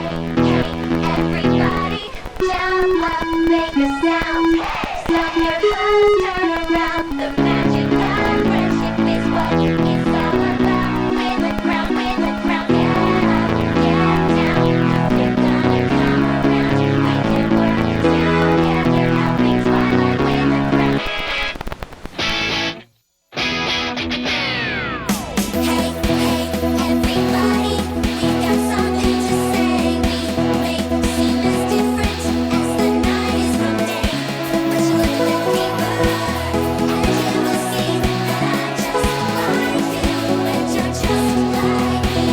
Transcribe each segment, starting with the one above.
Everybody, jump up, make a sound. Stop your hearts, turn around. The magic of friendship is what it's all about. Win the crown, get up, get down. You're gonna come around. We can work together, helping Twilight win the crown. Hey, hey, everybody, we got something to say. We may seem as different as the night is from day, but you look a little deeper, and you will see that I'm just like you, and you're just like me.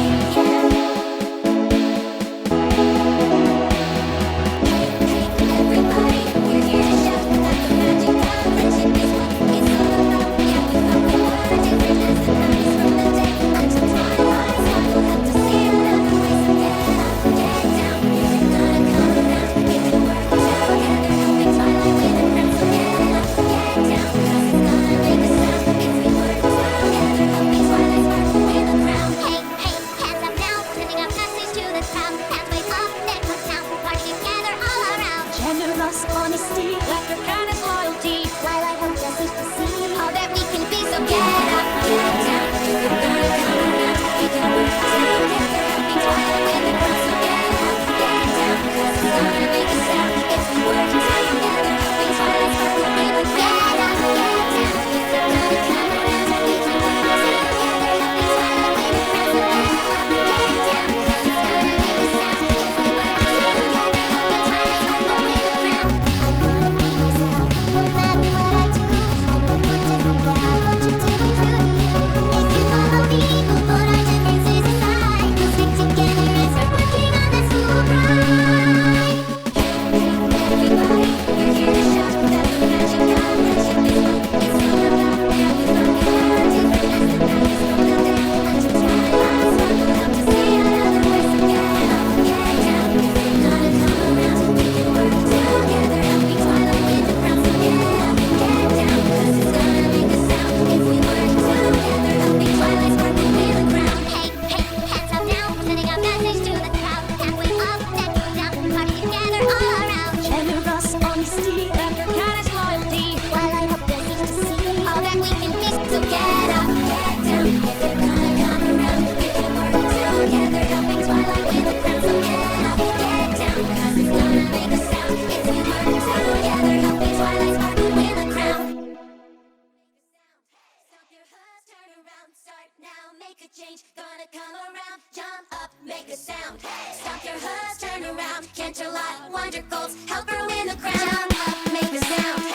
Hey, hey, everybody, we're here to shout that the magic of friendship is what it's all about. Yeah, we thought we were different as the night is from the day, until twilight's gone. We'll have to see another way. So get up, get down. You're gonna come around. We can work together, helping Twilight win the crown. So get up, get down, 'cause it's gonna make a sound if we work together, helping Twilight Sparkle win the crown. Hey, hey, hands up now, sending a message to the crowd. Hands way up, then come down, party together all around. Generous honesty, laughter, kindness, loyalty. Twilight helps us to see all that we can be. So get up, get down. You're gonna come around. We can work together, helping Twilight win the crown. So get up, get down, 'cause it's gonna make a sound if we work together, helping Twilight Sparkle win the crown. Get up, get down. You're gonna come around. We can work together, helping Twilight win the crown. So get up, get down, 'cause it's gonna make a sound if we work together, helping Twilight Sparkle win the crown. I'm gonna be myself, no matter what I do. I'm gonna put different, but I want you to be true to you. If you follow me, we'll put our differences aside. We'll stick together and start working on that school pride. Everybody, we're here to shout that the magic of friendship is what it's all about. Yeah, we thought we were different as the night is from the day, until twilight's gone. We'll have to see another way. So get up, get down. You're gonna come around. We can work together, helping Twilight win the crown. So get up, get down, 'cause it's gonna make a sound if we work together, helping Twilight Sparkle win the crown. Hey, hey, hands up now, sending a message to the crowd. Halfway up, then go down, party together all around. Generous honesty, laughter, kindness, loyalty. Twilight helps us each to see all that we can be. So get up, get down. You're gonna come around. We can work together, helping Twilight win the crown. So get up, get down, 'cause it's gonna make a sound if we work together, helping Twilight Sparkle win the crown. Stop your hearts, turn around, start now, make a change. Gonna come around, jump up, make a sound. Stop your hearts, turn around, Canterlot, Wonder Colts, help her win the crown. Jump up, make a sound.